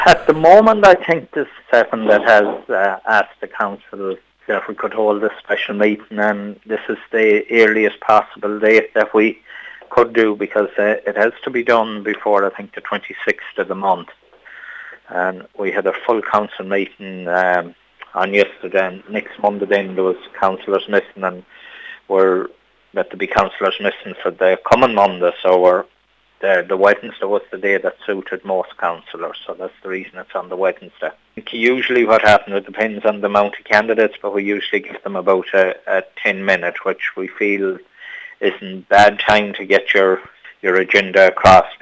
At the moment, I think the second that has asked the council if we could hold a special meeting, and this is the earliest possible date that we could do, because it has to be done before, I think, the 26th of the month. And we had a full council meeting on yesterday, and next Monday then there was councillors missing, and we're meant to be councillors missing for the coming Monday, so the Wednesday was the day that suited most councillors, so that's the reason it's on the Wednesday. I think usually what happens, it depends on the amount of candidates, but we usually give them about a 10-minute, which we feel isn't bad time to get your agenda across,